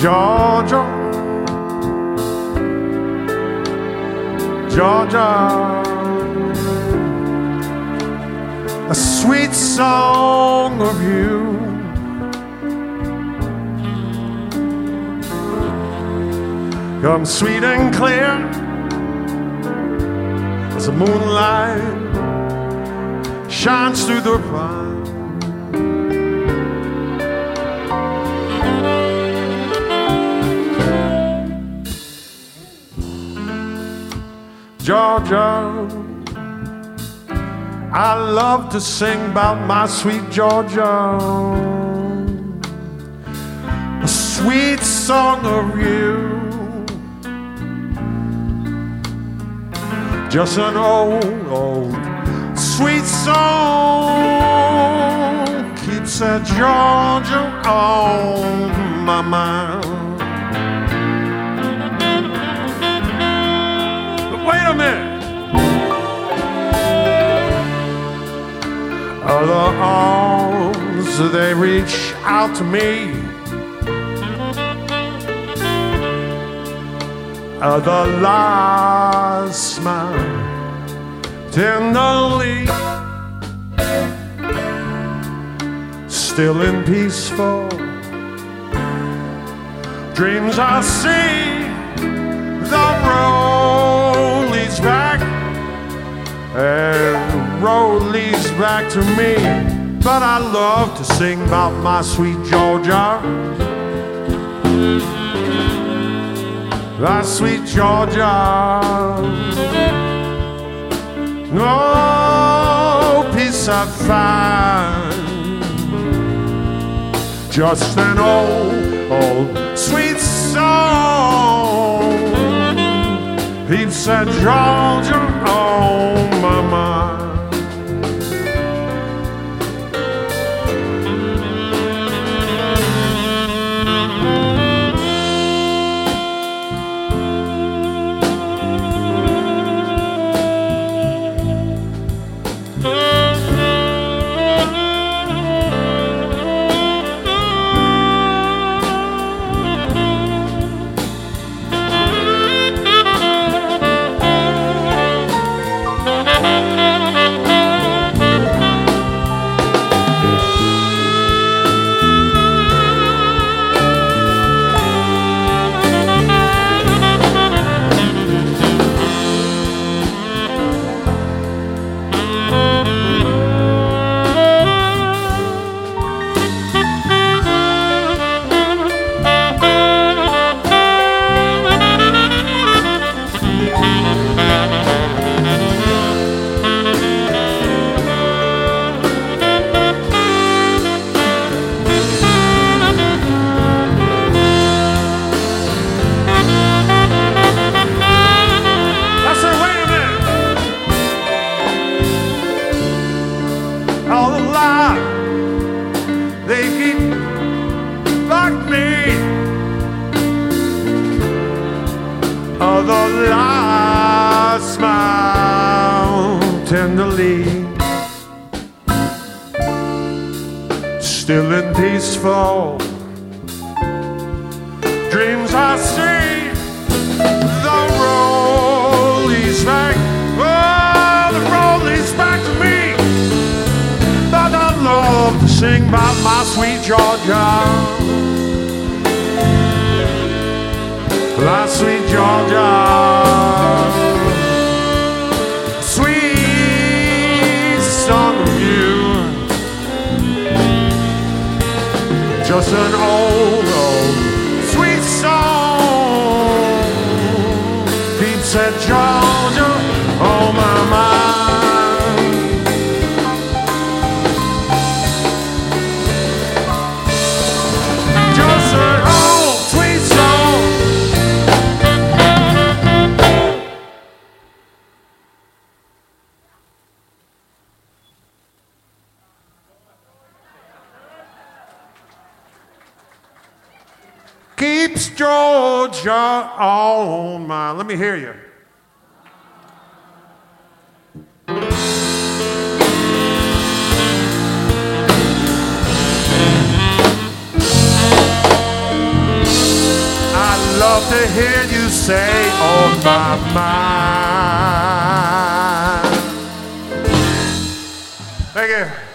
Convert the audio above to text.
Georgia, Georgia, a sweet song of you. Come sweet and clear as the moonlight shines through the pine. Georgia, I love to sing about my sweet Georgia, a sweet song of you. Just an old, old sweet song keeps that Georgia on my mind. But wait a minute. Other arms, they reach out to me. The last smile tenderly, still in peaceful dreams I see. The road leads back, and road leads back to me. But I love to sing about my sweet Georgia, my sweet Georgia. No peace I find, just an old, old sweet song keeps that Georgia on my mind. Still in peaceful dreams I see. The road leads back, oh, the road leads back to me. But I love to sing about my sweet Georgia, my sweet Georgia, sweet song of you. Just an old, old sweet song keeps that Georgia on my mind. Just an old sweet song. Keeps Georgia on my. Let me hear you. say on my mind.